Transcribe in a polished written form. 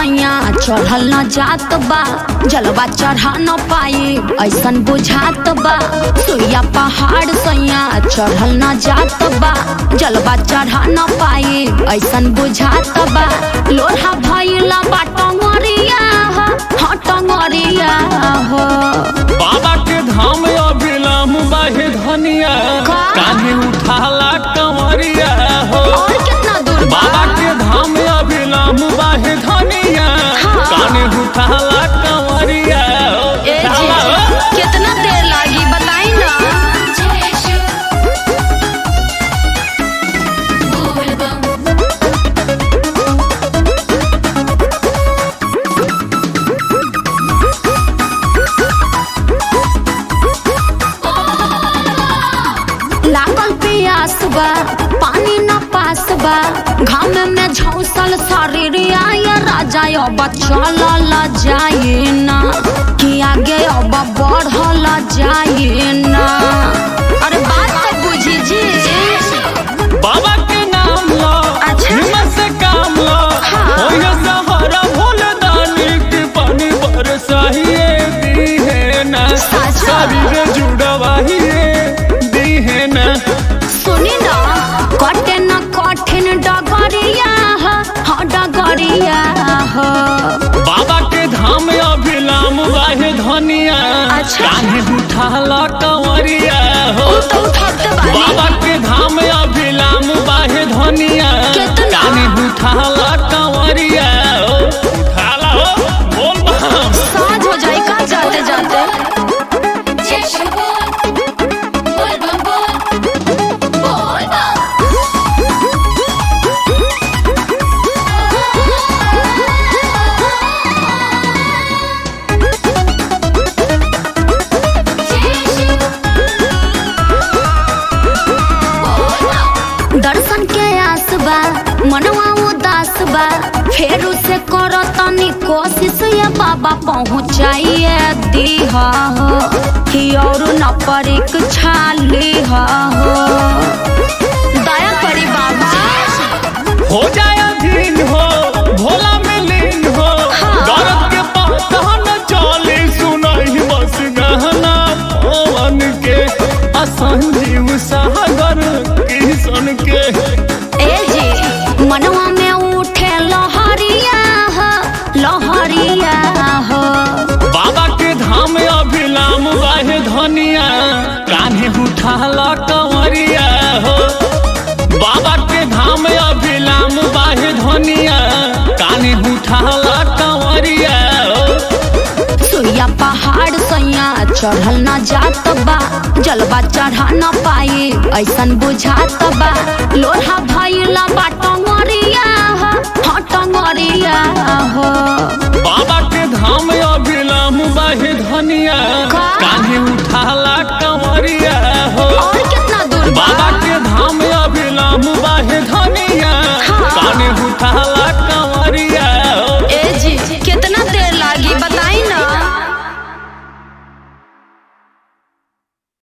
सैया चढ़ल न जात बा, जलवा चढ़ा न पाई ऐसन बुझात बा। सुइया पहाड़ सैया चढ़ल न जात बा, जलवा चढ़ा न पाई ऐसन बुझात बा। लोहा भइला बा टंगरिया हो, हाँ टंगरिया हो। बाबा के धाम अभिलाम बाहे धनिया, कान्हे उठाला कंवरिया हो। और कितना दूर बाबा के धाम अभिलाम बाहे धनिया, कान्हे उठाला कंवरिया हो। ए जी, कितना देर लागी बताई ना। लागल प्यास बा, पानी न पास बा, घाम में झौसल शरीरिया ये राजा अब चलल जाए ना, कि आगे अब बढ़ल जाए ना। अरे बात तो बुझी जी। बाबा के नाम लो, हिम्मत से काम लो, होइए सहारा भोले दानी के पानी बरसाहिए दी है ना, शरीर जुड़वाहिए दी है ना। सुनी ना, कटे न कठिन डगरिया हो, हाँ डगरिया हो। बाबा के धाम अभिलाम बाहे धनिया, कान्हे उठाला कंवरिया हो। तो उठाते बानी। बाबा के धाम अभिलाम बाहे धनिया, कितना? कान्हे उठाला कंवरिया हो। उठाला हो, बोल बम। साँझ हो जाए का जाते जाते। दर्शन के आस बा, मनवा उदास बा, फेर से करो तनी कोशिश ये बाबा पहुँचाइए दीहा हो, कि और न परीक्षा लीहा हो। दया करी बाबा। हो जाए अधीन हो, भोला में लीन हो, दर्द के पता न चले सुनाई बस गहना पवन के, असंजीव सागर किशन के। ए जी, मनवा में उठे लहरिया हो, लहरिया हो। बाबा के धाम अभिलाम बाहे धनिया, कान्हे उठाला कंवरिया हो। बाबा के धाम अभिलाम बाहे धनिया, कान्हे उठाला कंवरिया हो। सुइया पहाड़ सैया चढ़ल न जात बा, जलवा चढ़ा न पाई ऐसन बुझात बा। लोहा भइला बा टंगरिया हो, हाँ टंगरिया हो। बाबा के धाम अभिलाम बाहे धनिया, कान्हे